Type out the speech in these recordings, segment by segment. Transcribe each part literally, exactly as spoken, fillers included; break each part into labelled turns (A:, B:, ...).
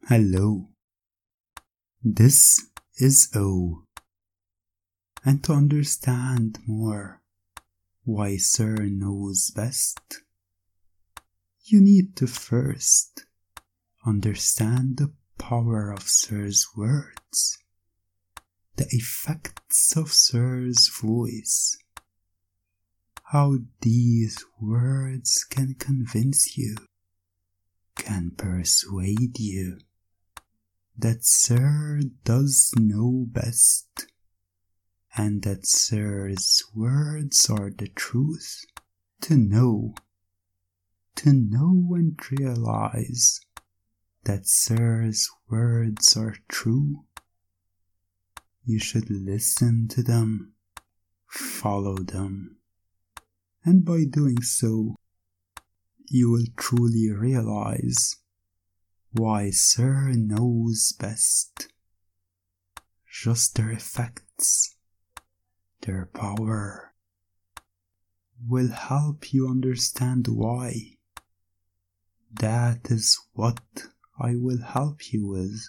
A: Hello, this is O, and to understand more why Sir knows best, you need to first understand the power of Sir's words, the effects of Sir's voice, how these words can convince you, can persuade you that Sir does know best, and that Sir's words are the truth. To know, to know and realize that Sir's words are true, you should listen to them, follow them, and by doing so, you will truly realize why Sir knows best. Just their effects, their power, will help you understand why. That is what I will help you with.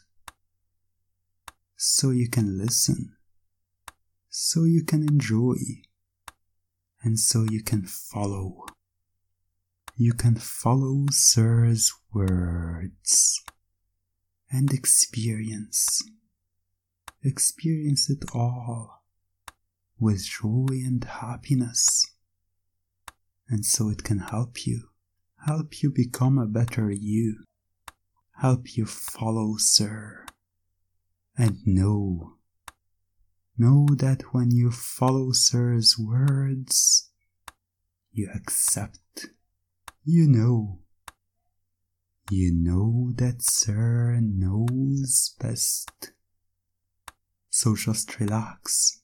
A: So you can listen, so you can enjoy, and so you can follow. You can follow Sir's words and experience, experience it all with joy and happiness. And so it can help you, help you become a better you, help you follow Sir. And know, know that when you follow Sir's words, you accept. You know, you know that Sir knows best. So just relax.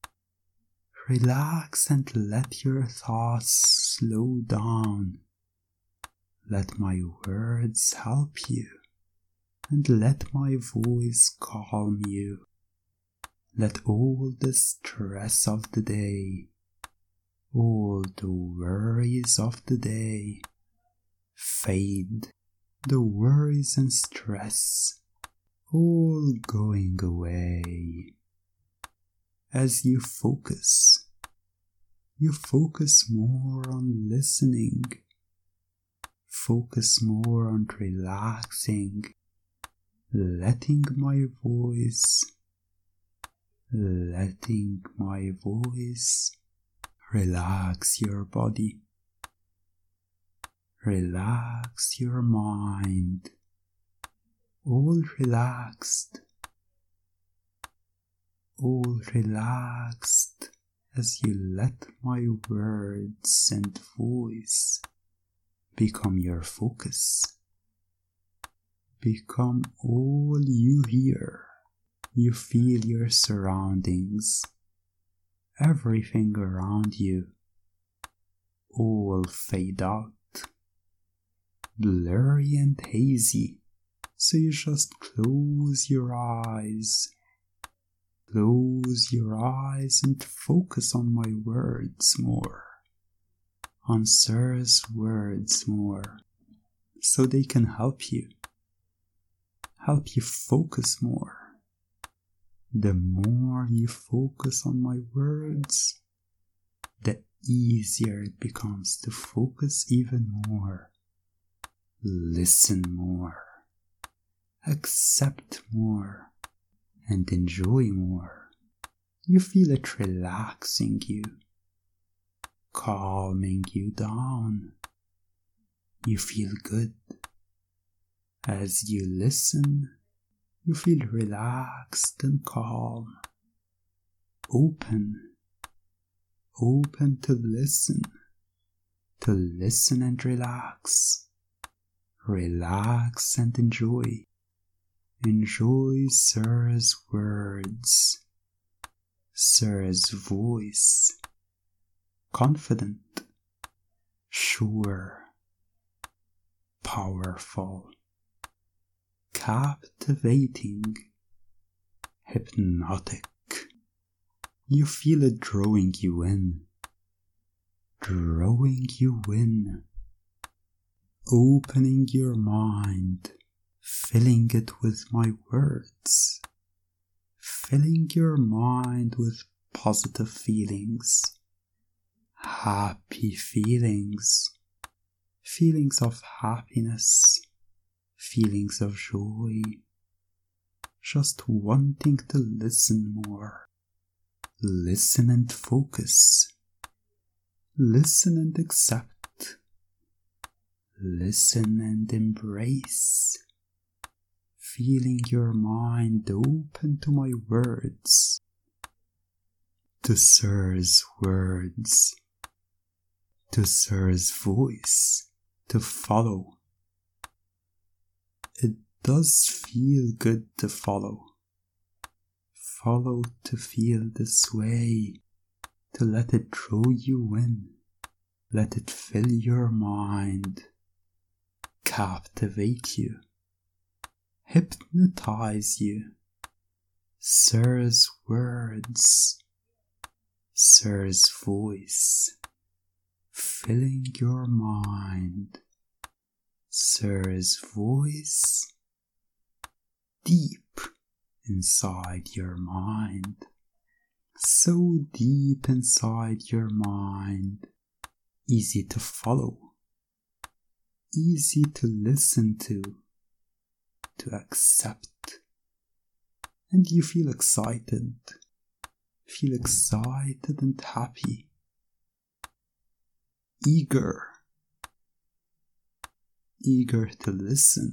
A: Relax and let your thoughts slow down. Let my words help you, and let my voice calm you. Let all the stress of the day, all the worries of the day, fade, the worries and stress all going away. As you focus, you focus more on listening, focus more on relaxing, letting my voice, letting my voice relax your body. Relax your mind, all relaxed, all relaxed as you let my words and voice become your focus, become all you hear. You feel your surroundings, everything around you, all fade out, blurry and hazy, so you just close your eyes, close your eyes and focus on my words more, on Sir's words more, so they can help you, help you focus more. The more you focus on my words, the easier it becomes to focus even more. Listen more, accept more, and enjoy more. You feel it relaxing you, calming you down. You feel good. As you listen, you feel relaxed and calm, open, open to listen, to listen and relax. Relax and enjoy. Enjoy Sir's words, Sir's voice. Confident, sure, powerful, captivating, hypnotic. You feel it drawing you in, drawing you in. Opening your mind, filling it with my words, filling your mind with positive feelings, happy feelings, feelings of happiness, feelings of joy, just wanting to listen more, listen and focus, listen and accept, listen and embrace, feeling your mind open to my words, to Sir's words, to Sir's voice, to follow. It does feel good to follow. Follow to feel this way, to let it draw you in, let it fill your mind, captivate you, hypnotize you. Sir's words, Sir's voice, filling your mind. Sir's voice, deep inside your mind, so deep inside your mind, easy to follow, easy to listen to, to accept, and you feel excited, feel excited and happy, eager, eager to listen,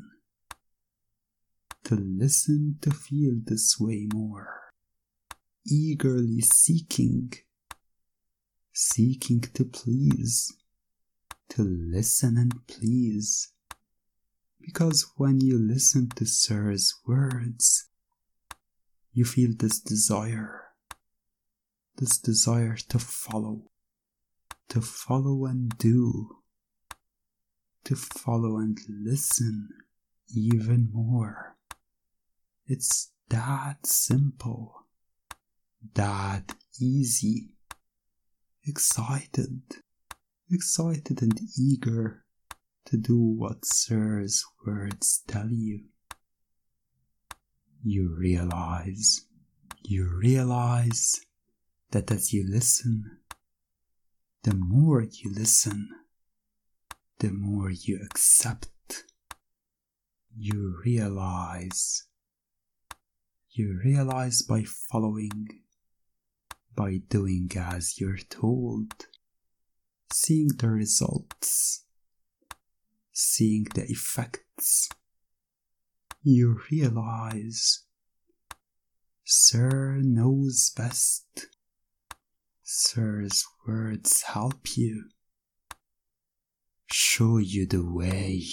A: to listen to feel this way more, eagerly seeking, seeking to please, to listen and please, because when you listen to Sir's words, you feel this desire, this desire to follow, to follow and do, to follow and listen even more. It's that simple, that easy, excited, excited and eager to do what Sir's words tell you. You realize, you realize that as you listen, the more you listen, the more you accept. You realize, you realize by following, by doing as you're told, seeing the results, seeing the effects, you realize Sir knows best. Sir's words help you, show you the way.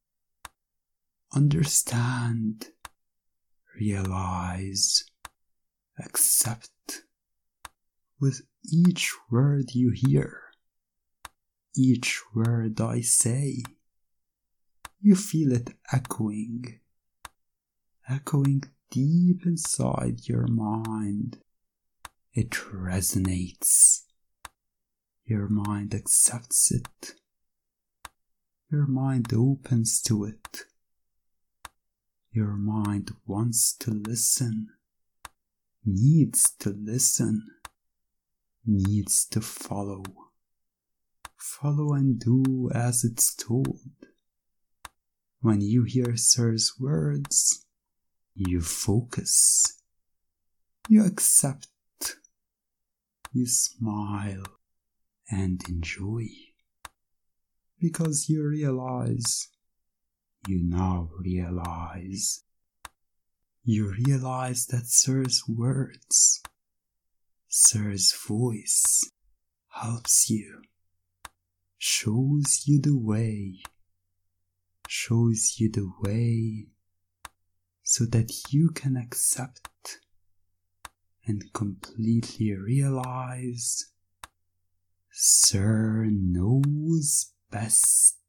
A: Understand, realize, accept. With each word you hear, each word I say, you feel it echoing, echoing deep inside your mind. It resonates. Your mind accepts it. Your mind opens to it. Your mind wants to listen, needs to listen, needs to follow. Follow and do as it's told. When you hear Sir's words, you focus, you accept, you smile and enjoy, because you realize, you now realize, you realize that Sir's words, Sir's voice helps you, shows you the way, shows you the way so that you can accept and completely realize Sir knows best.